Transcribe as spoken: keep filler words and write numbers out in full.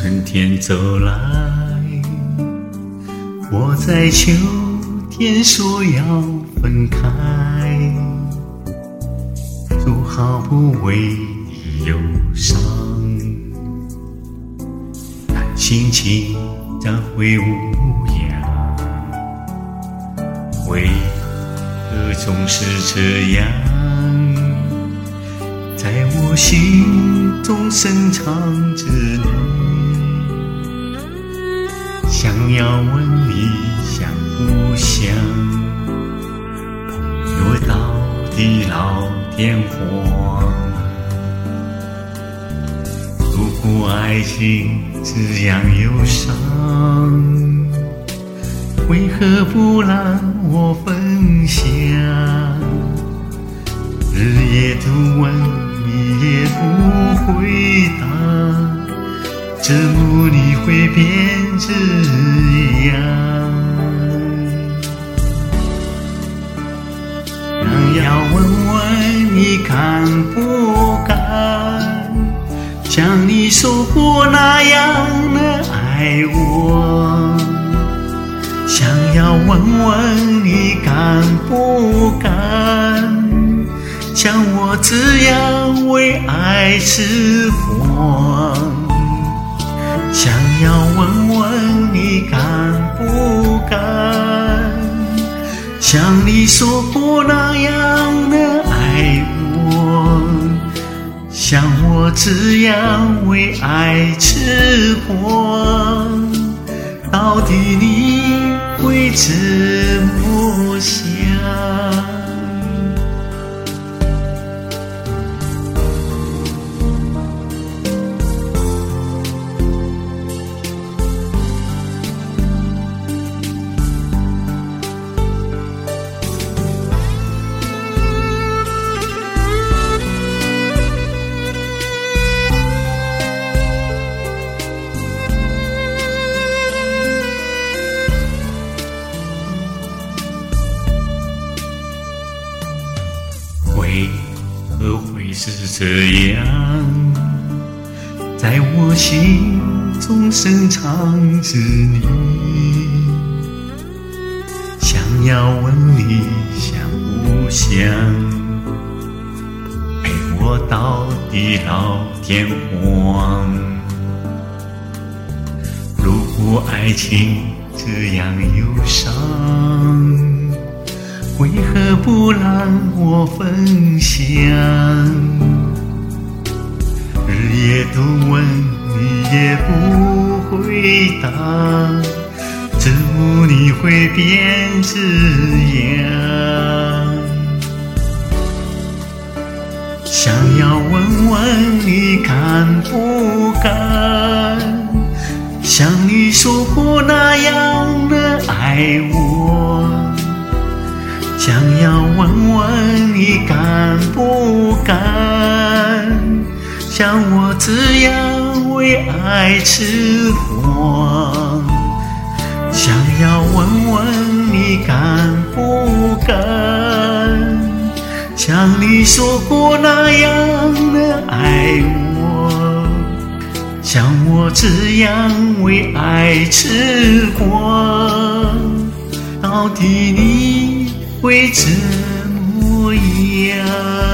春天走来，我在秋天说要分开，说好不为你忧伤，但心情怎会无恙？为何总是这样，在我心中深藏着你？想要问你想不想，朋友到地老天荒。如果爱情这样忧伤，为何不让我分享？日夜都问你也不回答，折磨你会变这样。想要问问你敢不敢，像你说过那样的爱我。想要问问你敢不敢，像我这样为爱痴狂。想要问问你敢不敢，像你说过那样的爱我，像我这样为爱痴狂。到底你会怎么想？为何会是这样，在我心中深藏着你？想要问你想不想，陪我到地老天荒。如果爱情这样忧伤，为何不让我分享？日夜都问你也不回答，折磨你会变这样。想要问问你敢不敢，像你说过那样的爱我。想要问问你敢不敢，像我这样为爱痴狂。想要问问你敢不敢，像你说过那样的爱我，像我这样为爱痴狂。到底你会怎么样？